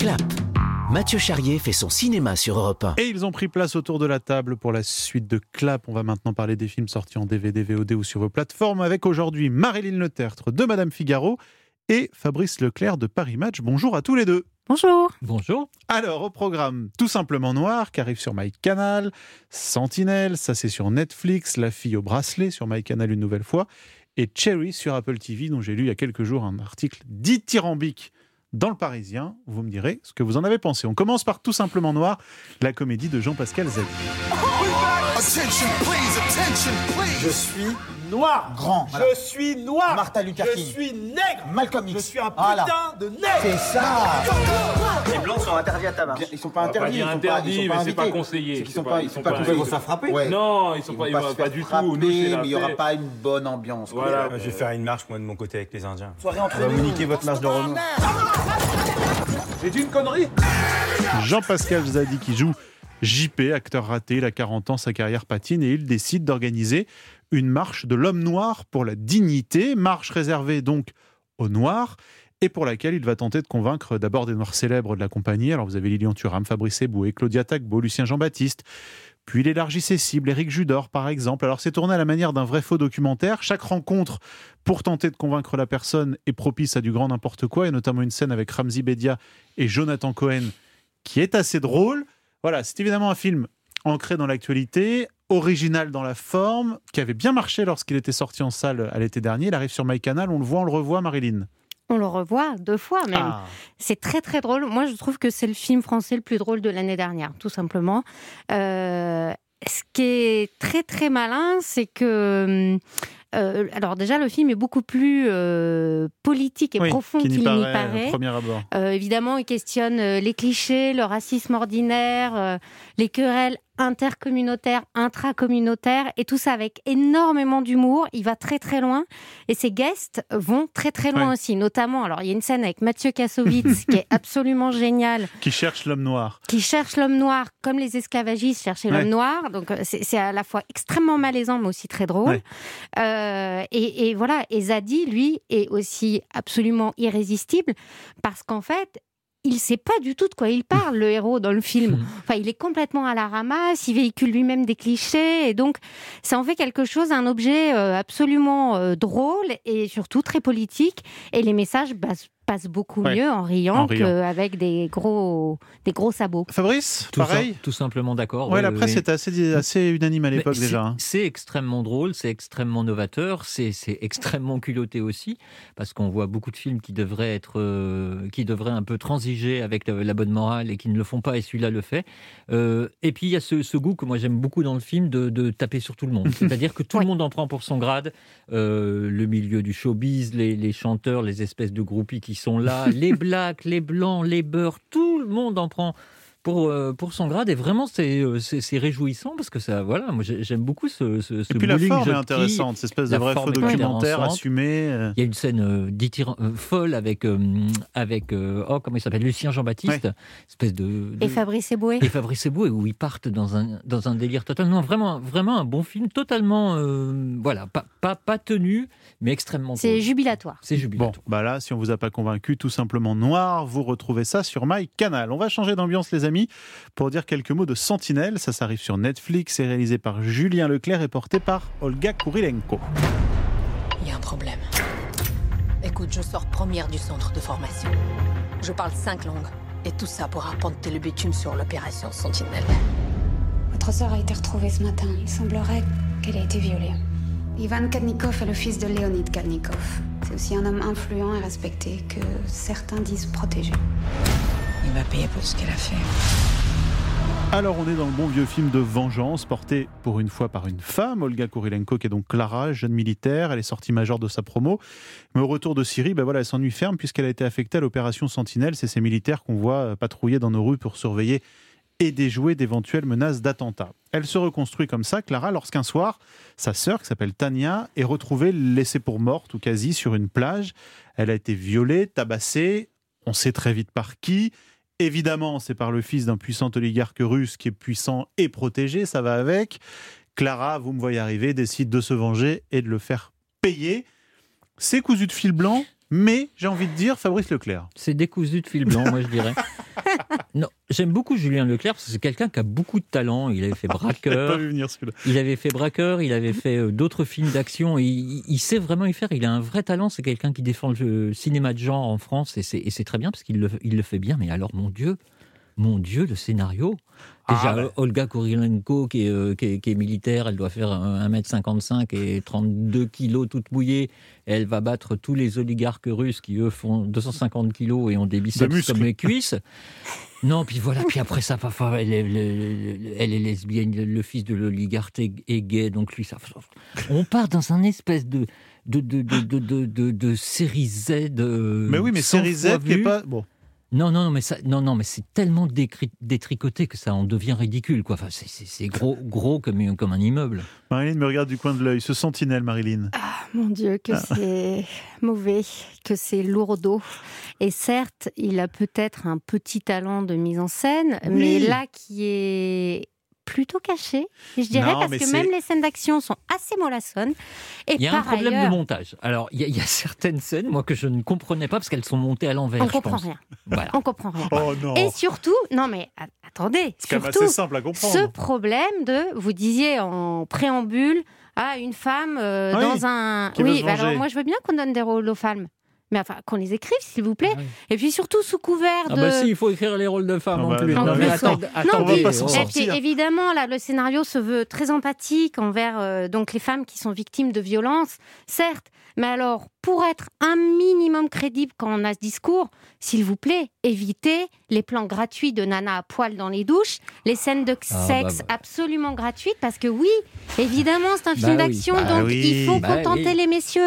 Clap. Mathieu Charrier fait son cinéma sur Europe 1. Et ils ont pris place autour de la table pour la suite de Clap. On va maintenant parler des films sortis en DVD, VOD ou sur vos plateformes avec aujourd'hui Marilyn Le Tertre de Madame Figaro et Fabrice Leclerc de Paris Match. Bonjour à tous les deux. Bonjour. Bonjour. Alors, au programme Tout simplement noir, qui arrive sur MyCanal, Sentinelle, ça c'est sur Netflix, La fille au bracelet sur MyCanal une nouvelle fois, et Cherry sur Apple TV, dont j'ai lu il y a quelques jours un article dithyrambique dans Le Parisien. Vous me direz ce que vous en avez pensé. On commence par Tout simplement noir, la comédie de Jean-Pascal Zadi. Attention, please, attention, please. Je suis noir. Grand. Je suis noir. Martin Luther Je King. suis nègre. Malcolm X. Je suis un putain de nègre. C'est ça. Les blancs sont interdits à tabac. Ils sont pas On va pas interdits. dire ils sont interdit, pas mais c'est pas invités. conseillé. C'est qu'ils C'est sont pas- pas, ils ils sont sont pas pas- couverts. ils Ils vont se faire frapper. Ouais. Non, ils sont Ils pas, vont ils pas vont se pas faire du tout. frapper, Nous, c'est mais la il y aura paix. pas une bonne ambiance. quoi. Voilà. Je vais faire une marche, moi, de mon côté, avec les Indiens. Soirée entre On va nous. vous niquer votre marche de Renault. J'ai dit une connerie. Jean-Pascal Zadi qui joue JP, acteur raté, il a 40 ans, sa carrière patine et il décide d'organiser une marche de l'homme noir pour la dignité, marche réservée donc aux noirs et pour laquelle il va tenter de convaincre d'abord des noirs célèbres de la compagnie. Alors vous avez Lilian Thuram, Fabrice Eboué, Claudia Tagbo, Lucien Jean-Baptiste, puis il élargit ses cibles, Éric Judor par exemple. Alors c'est tourné à la manière d'un vrai faux documentaire. Chaque rencontre pour tenter de convaincre la personne est propice à du grand n'importe quoi, et notamment une scène avec Ramzi Bedia et Jonathan Cohen qui est assez drôle. Voilà, c'est évidemment un film ancré dans l'actualité, original dans la forme, qui avait bien marché lorsqu'il était sorti en salle à l'été dernier. Il arrive sur MyCanal, on le voit, on le revoit, Marilyn. On le revoit 2 fois même. Ah. C'est très très drôle. Moi, je trouve que c'est le film français le plus drôle de l'année dernière, tout simplement. Ce qui est très très malin, c'est que... alors déjà, le film est beaucoup plus politique et profond qu'il n'y paraît. Au premier abord. Évidemment, il questionne les clichés, le racisme ordinaire, les querelles intercommunautaires, intracommunautaires, et tout ça avec énormément d'humour. Il va très très loin, et ses guests vont très très loin aussi. Notamment, alors il y a une scène avec Mathieu Kassovitz qui est absolument géniale. Qui cherche l'homme noir. Qui cherche l'homme noir, comme les esclavagistes cherchaient l'homme noir. Donc c'est à la fois extrêmement malaisant, mais aussi très drôle. Et voilà, et Zadi, lui, est aussi absolument irrésistible, parce qu'en fait, il ne sait pas du tout de quoi il parle, le héros, dans le film. Enfin, il est complètement à la ramasse, il véhicule lui-même des clichés, et donc ça en fait quelque chose, un objet absolument drôle, et surtout très politique, et les messages passent beaucoup mieux en riant qu'avec des gros sabots. Fabrice, pareil. Tout simplement d'accord. Ouais, la presse était assez unanime à l'époque déjà. C'est extrêmement drôle, c'est extrêmement novateur, c'est extrêmement culotté aussi, parce qu'on voit beaucoup de films qui devraient un peu transiger avec la bonne morale et qui ne le font pas, et celui-là le fait. Et puis il y a ce goût que moi j'aime beaucoup dans le film de taper sur tout le monde. C'est-à-dire que tout le monde en prend pour son grade. Le milieu du showbiz, les chanteurs, les espèces de groupies qui sont là, les blacks, les blancs, les beurs, tout le monde en prend pour son grade, et vraiment c'est réjouissant, parce que ça, voilà, moi j'aime beaucoup ce et puis la bowling forme est jeune intéressante, cette espèce de la vrai forme faux est documentaire intéressante. assumé. Il y a une scène folle avec comment il s'appelle, Lucien Jean-Baptiste, espèce de Et Fabrice Eboué. Et Fabrice Eboué, où ils partent dans un délire total. Non, vraiment un bon film, totalement voilà, pas tenu, mais extrêmement C'est drôle. jubilatoire. C'est jubilatoire. Bon, bah là, si on vous a pas convaincu, tout simplement noir, vous retrouvez ça sur MyCanal. On va changer d'ambiance, les amis, pour dire quelques mots de Sentinelle. Ça s'arrive sur Netflix, c'est réalisé par Julien Leclerc et porté par Olga Kurilenko. Il y a un problème. Écoute, je sors première du centre de formation. Je parle 5 langues. Et tout ça pour apporter le bitume sur l'opération Sentinelle. Votre sœur a été retrouvée ce matin. Il semblerait qu'elle ait été violée. Ivan Kadnikov est le fils de Leonid Kadnikov. C'est aussi un homme influent et respecté que certains disent protégé. Il va payer pour ce qu'elle a fait. Alors on est dans le bon vieux film de vengeance, porté pour une fois par une femme, Olga Kurilenko, qui est donc Clara, jeune militaire. Elle est sortie majeure de sa promo, mais au retour de Syrie, elle s'ennuie ferme puisqu'elle a été affectée à l'opération Sentinelle. C'est ces militaires qu'on voit patrouiller dans nos rues pour surveiller et déjouer d'éventuelles menaces d'attentats. Elle se reconstruit comme ça, Clara, lorsqu'un soir, sa sœur, qui s'appelle Tania, est retrouvée laissée pour morte ou quasi sur une plage. Elle a été violée, tabassée, on sait très vite par qui. Évidemment, c'est par le fils d'un puissant oligarque russe qui est puissant et protégé, ça va avec. Clara, vous me voyez arriver, décide de se venger et de le faire payer. C'est cousu de fil blanc, mais j'ai envie de dire Fabrice Leclerc. C'est décousu de fil blanc, moi je dirais. Non, j'aime beaucoup Julien Leclerc parce que c'est quelqu'un qui a beaucoup de talent. Il avait fait Braqueur. Pas vu venir celui-là. Il avait fait Braqueur, il avait fait d'autres films d'action. Il sait vraiment y faire. Il a un vrai talent. C'est quelqu'un qui défend le cinéma de genre en France et c'est très bien parce qu'il le fait bien. Mais alors, mon Dieu, le scénario. Déjà, Olga Kurilenko, qui est militaire, elle doit faire 1m55 et 32 kilos toute mouillée. Elle va battre tous les oligarques russes qui, eux, font 250 kilos et ont des biceps comme les cuisses. Non, puis voilà, puis après ça, parfois, elle est lesbienne, le fils de l'oligarque est gay, donc lui, ça... On part dans un espèce de série Z. Mais oui, mais série Z qui est pas... Bon. Non, mais c'est tellement détricoté que ça en devient ridicule, quoi. Enfin, c'est gros comme un immeuble. Marilyn me regarde du coin de l'œil. Ce sentinelle, Marilyn. Ah, mon Dieu, que c'est mauvais, que c'est lourdeau. Et certes, il a peut-être un petit talent de mise en scène, mais là qui est plutôt caché, je dirais, parce que même les scènes d'action sont assez mollassonnes. Et il y a un problème de montage. Alors, il y a certaines scènes, moi, que je ne comprenais pas parce qu'elles sont montées à l'envers. On comprend rien. Voilà. On comprend rien. Oh non. Et surtout, non mais attendez, c'est quand même assez simple à comprendre. Ce problème vous disiez en préambule, une femme dans un... Oui, alors moi je veux bien qu'on donne des rôles aux femmes. Mais enfin, qu'on les écrive, s'il vous plaît. Et puis surtout, sous couvert de... si, il faut écrire les rôles de femmes en plus. Non, mais attendez, on va pas s'en et sortir. puis, évidemment, là, le scénario se veut très empathique envers donc les femmes qui sont victimes de violences, certes. Mais alors, pour être un minimum crédible quand on a ce discours, s'il vous plaît, évitez les plans gratuits de nana à poil dans les douches, les scènes de sexe absolument gratuites, parce que oui, évidemment, c'est un film d'action, donc il faut contenter les messieurs.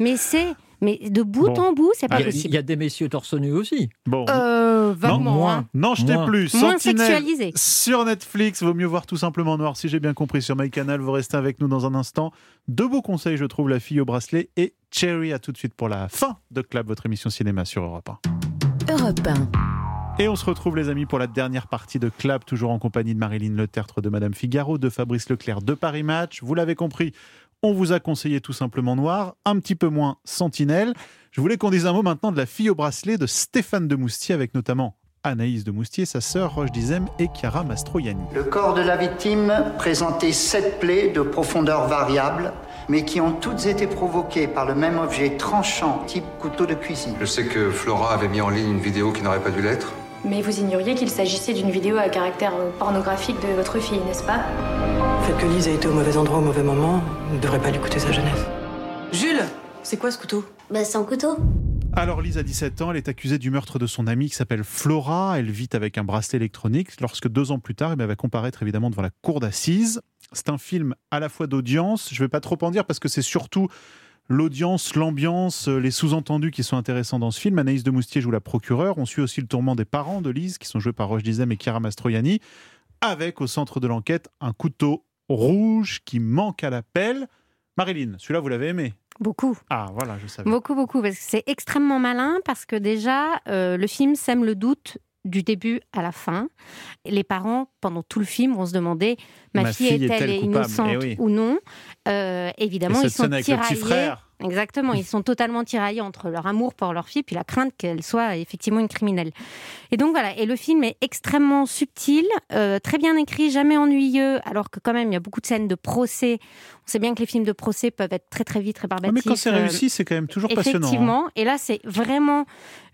Mais de bout en bout, c'est pas possible. Il y a des messieurs torse nu aussi. Bon. Vaguement. Non, je t'ai plus. Moins Sentinelle sexualisé. Sur Netflix, vaut mieux voir Tout simplement noir, si j'ai bien compris, sur MyCanal. Vous restez avec nous dans un instant. Deux beaux conseils, je trouve, La fille au bracelet et Cherry. À tout de suite pour la fin de Clap, votre émission cinéma sur Europe 1. Europe 1. Et on se retrouve, les amis, pour la dernière partie de Clap, toujours en compagnie de Marilyn Le Tertre de Madame Figaro, de Fabrice Leclerc de Paris Match. Vous l'avez compris, on vous a conseillé Tout simplement noir, un petit peu moins Sentinelle. Je voulais qu'on dise un mot maintenant de La fille au bracelet de Stéphane de Moustier, avec notamment Anaïs de Moustier, sa sœur Roche Dizem et Chiara Mastroianni. Le corps de la victime présentait 7 plaies de profondeur variable, mais qui ont toutes été provoquées par le même objet tranchant type couteau de cuisine. Je sais que Flora avait mis en ligne une vidéo qui n'aurait pas dû l'être. Mais vous ignoriez qu'il s'agissait d'une vidéo à caractère pornographique de votre fille, n'est-ce pas ? Le fait que Lise ait été au mauvais endroit au mauvais moment ne devrait pas lui coûter sa jeunesse. Jules, c'est quoi ce couteau ? C'est un couteau. Alors Lise a 17 ans, elle est accusée du meurtre de son amie qui s'appelle Flora. Elle vit avec un bracelet électronique lorsque 2 ans plus tard, elle va comparaître évidemment devant la cour d'assises. C'est un film à la fois d'audience, je ne vais pas trop en dire parce que c'est surtout l'audience, l'ambiance, les sous-entendus qui sont intéressants dans ce film. Anaïs de Moustier joue la procureure. On suit aussi le tourment des parents de Lise, qui sont joués par Roche Dizem et Chiara Mastroianni, avec au centre de l'enquête un couteau rouge qui manque à l'appel. Marilyn, celui-là, vous l'avez aimé ? Beaucoup. Ah, voilà, je savais. Beaucoup, parce que c'est extrêmement malin, parce que déjà, le film sème le doute du début à la fin. Les parents, pendant tout le film, vont se demander ma fille est-elle innocente ou non. Évidemment, ils sont tiraillés. Exactement, ils sont totalement tiraillés entre leur amour pour leur fille puis la crainte qu'elle soit effectivement une criminelle. Et donc voilà, et le film est extrêmement subtil, très bien écrit, jamais ennuyeux, alors que quand même il y a beaucoup de scènes de procès. On sait bien que les films de procès peuvent être très très vite rébarbatifs. Mais quand c'est réussi, c'est quand même toujours passionnant. Effectivement, et là c'est vraiment,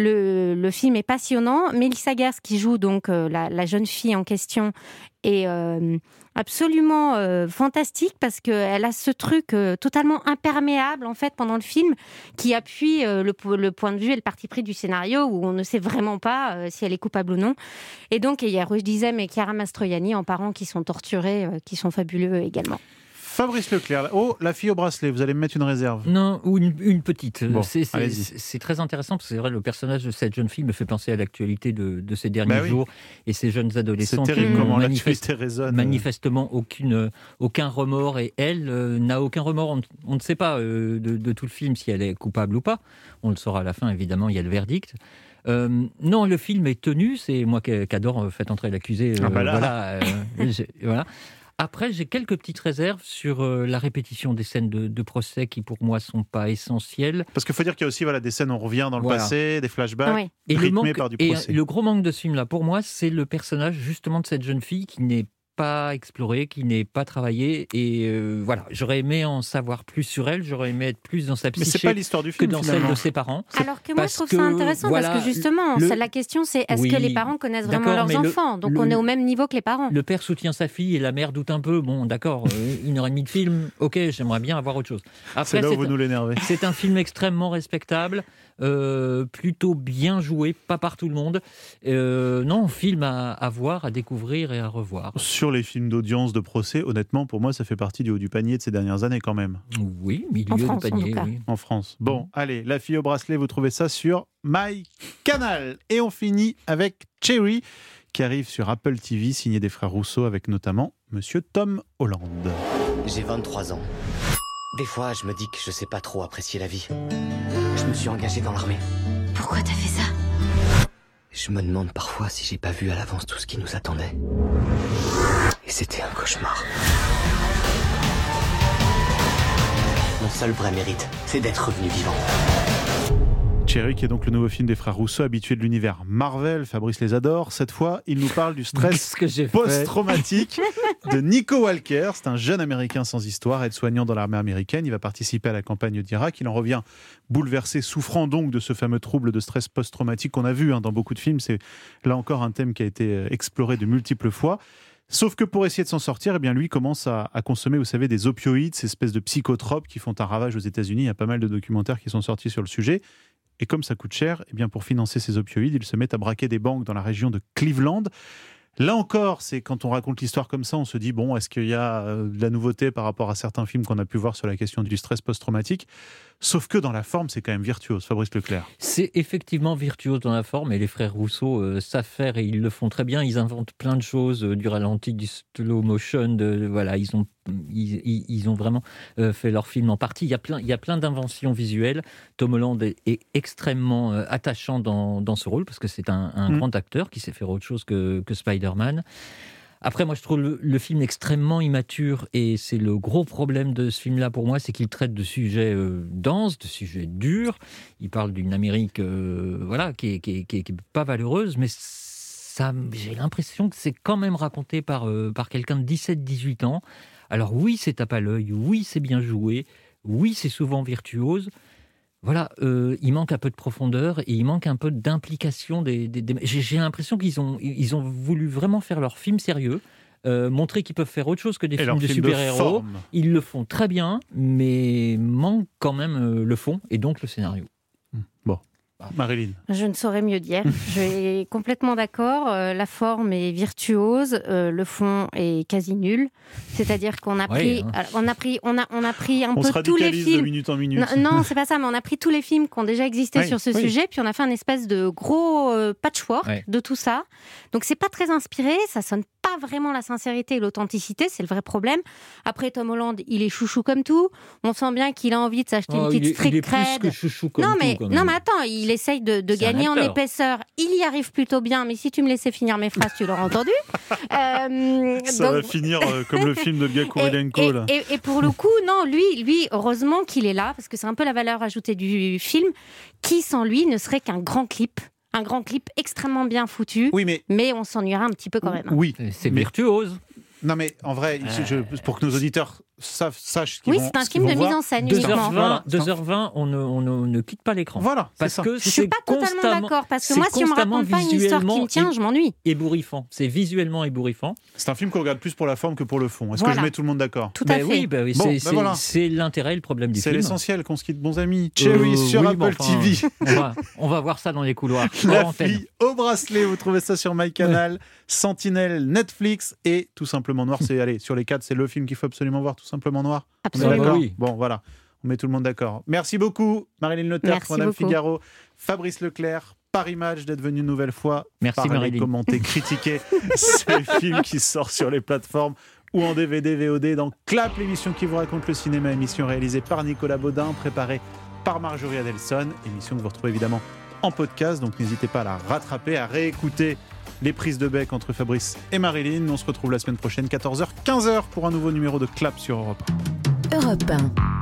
le film est passionnant. Mélissa Gers qui joue donc la jeune fille en question est absolument fantastique parce qu'elle a ce truc totalement imperméable en fait pendant le film qui appuie le point de vue et le parti pris du scénario où on ne sait vraiment pas si elle est coupable ou non. Et donc il y a Roche Dizem et Chiara Mastroianni en parents qui sont torturés, qui sont fabuleux également. Fabrice Leclerc, La fille au bracelet, vous allez me mettre une réserve. Non, ou une petite. Bon, c'est très intéressant, parce que c'est vrai, le personnage de cette jeune fille me fait penser à l'actualité de ces derniers jours, et ces jeunes adolescents qui n'ont manifestement aucun remords, et elle n'a aucun remords. On ne sait pas de tout le film si elle est coupable ou pas. On le saura à la fin, évidemment, il y a le verdict. Non, le film est tenu, c'est moi qui adore Faites entrer l'accusé. Voilà. Après, j'ai quelques petites réserves sur la répétition des scènes de procès qui, pour moi, sont pas essentielles. Parce qu'il faut dire qu'il y a aussi des scènes où on revient dans le passé, des flashbacks, et rythmés par du procès. Et le gros manque de ce film-là, pour moi, c'est le personnage justement de cette jeune fille qui n'est pas explorée, qui n'est pas travaillée. Et j'aurais aimé en savoir plus sur elle, j'aurais aimé être plus dans sa psyché. Mais c'est pas l'histoire du film, que dans celle de ses parents. Alors que moi, je trouve ça intéressant parce que justement, la question c'est est-ce que les parents connaissent vraiment leurs enfants ? Donc on est au même niveau que les parents. Le père soutient sa fille et la mère doute un peu. Bon, d'accord, 1h30 de film, ok, j'aimerais bien avoir autre chose. Après, c'est là où vous nous l'énervez. C'est un film extrêmement respectable, plutôt bien joué, pas par tout le monde. Non, film à voir, à découvrir et à revoir. Sur les films d'audience, de procès, honnêtement, pour moi, ça fait partie du haut du panier de ces dernières années quand même. Oui, milieu du panier. Oui. En France. Bon, allez, La fille au bracelet, vous trouvez ça sur MyCanal. Et on finit avec Cherry, qui arrive sur Apple TV, signé des frères Rousseau, avec notamment Monsieur Tom Holland. J'ai 23 ans. Des fois, je me dis que je sais pas trop apprécier la vie. Je me suis engagé dans l'armée. Pourquoi t'as fait ça ? Je me demande parfois si j'ai pas vu à l'avance tout ce qui nous attendait. Et c'était un cauchemar. Mon seul vrai mérite, c'est d'être revenu vivant. Cherry, qui est donc le nouveau film des frères Rousseau, habitué de l'univers Marvel, Fabrice les adore. Cette fois, il nous parle du stress post-traumatique de Nico Walker. C'est un jeune Américain sans histoire, aide-soignant dans l'armée américaine. Il va participer à la campagne d'Irak. Il en revient bouleversé, souffrant donc de ce fameux trouble de stress post-traumatique qu'on a vu dans beaucoup de films. C'est là encore un thème qui a été exploré de multiples fois. Sauf que pour essayer de s'en sortir, eh bien lui commence à consommer, vous savez, des opioïdes, ces espèces de psychotropes qui font un ravage aux États-Unis. Il y a pas mal de documentaires qui sont sortis sur le sujet. Et comme ça coûte cher, eh bien pour financer ces opioïdes, il se met à braquer des banques dans la région de Cleveland. Là encore, c'est quand on raconte l'histoire comme ça, on se dit, bon, est-ce qu'il y a de la nouveauté par rapport à certains films qu'on a pu voir sur la question du stress post-traumatique ? Sauf que dans la forme, c'est quand même virtuose. Fabrice Leclerc. C'est effectivement virtuose dans la forme, et les frères Rousseau savent faire, et ils le font très bien. Ils inventent plein de choses, du ralenti, du slow motion, ils ont vraiment fait leur film en partie. Il y a plein d'inventions visuelles. Tom Holland est extrêmement attachant dans ce rôle, parce que c'est un grand acteur qui sait faire autre chose que Spider-Man. Après, moi, je trouve le film extrêmement immature, et c'est le gros problème de ce film-là pour moi, c'est qu'il traite de sujets denses, de sujets durs. Il parle d'une Amérique qui est pas valeureuse, mais j'ai l'impression que c'est quand même raconté par quelqu'un de 17-18 ans. Alors oui, c'est tape à l'œil, oui, c'est bien joué, oui, c'est souvent virtuose. Voilà, il manque un peu de profondeur et il manque un peu d'implication. J'ai l'impression qu'ils ont voulu vraiment faire leur film sérieux, montrer qu'ils peuvent faire autre chose que des films de super-héros. Ils le font très bien, mais manque quand même le fond et donc le scénario. Bon. Marilyn. Je ne saurais mieux dire. Je suis complètement d'accord. La forme est virtuose, le fond est quasi nul. C'est-à-dire qu'on a pris, on a pris un peu tous les films. De minute en minute. Non, c'est pas ça. Mais on a pris tous les films qui ont déjà existé sur ce sujet, puis on a fait un espèce de gros patchwork de tout ça. Donc c'est pas très inspiré. Ça sonne pas vraiment la sincérité et l'authenticité. C'est le vrai problème. Après, Tom Holland, il est chouchou comme tout. On sent bien qu'il a envie de s'acheter une petite street cred. Il est plus que chouchou comme tout. Non, mais attends, il essaye de gagner en épaisseur. Il y arrive plutôt bien, mais si tu me laissais finir mes phrases, tu l'aurais entendu. Ça va finir comme le film de Kurilenko. Et pour le coup, non, lui, heureusement qu'il est là, parce que c'est un peu la valeur ajoutée du film, qui sans lui ne serait qu'un grand clip. Un grand clip extrêmement bien foutu, mais on s'ennuiera un petit peu quand même. Oui, c'est virtuose. Non mais en vrai, pour que nos auditeurs sachent qu'ils vont. Oui, c'est un film de mise en scène uniquement. 2h20, on ne quitte pas l'écran. Voilà, parce que je suis pas totalement d'accord, parce que moi, si on me raconte pas une histoire qui me tient, je m'ennuie. Ébouriffant, c'est visuellement ébouriffant. C'est un film qu'on regarde plus pour la forme que pour le fond. Est-ce que je mets tout le monde d'accord ? Tout à fait. Oui, c'est l'intérêt et le problème du film. C'est l'essentiel qu'on se quitte, bons amis. Cherry sur Apple TV. On va voir ça dans les couloirs. La fille au bracelet, vous trouvez ça sur MyCanal, Sentinelle, Netflix et Tout simplement noir. C'est sur les 4, c'est le film qu'il faut absolument voir, Tout simplement noir. Absolument. Oui. Bon, voilà. On met tout le monde d'accord. Merci beaucoup, Marilyn Letertre, Madame Figaro, Fabrice Leclerc, Paris Match, d'être venu une nouvelle fois. Merci, Marilyn. Commenter, critiquer ces films qui sortent sur les plateformes ou en DVD, VOD dans Clap, l'émission qui vous raconte le cinéma, émission réalisée par Nicolas Baudin, préparée par Marjorie Adelson, émission que vous retrouvez évidemment en podcast, donc n'hésitez pas à la rattraper, à réécouter les prises de bec entre Fabrice et Marilyn. On se retrouve la semaine prochaine, 14h, 15h, pour un nouveau numéro de Clap sur Europe 1. Europe 1.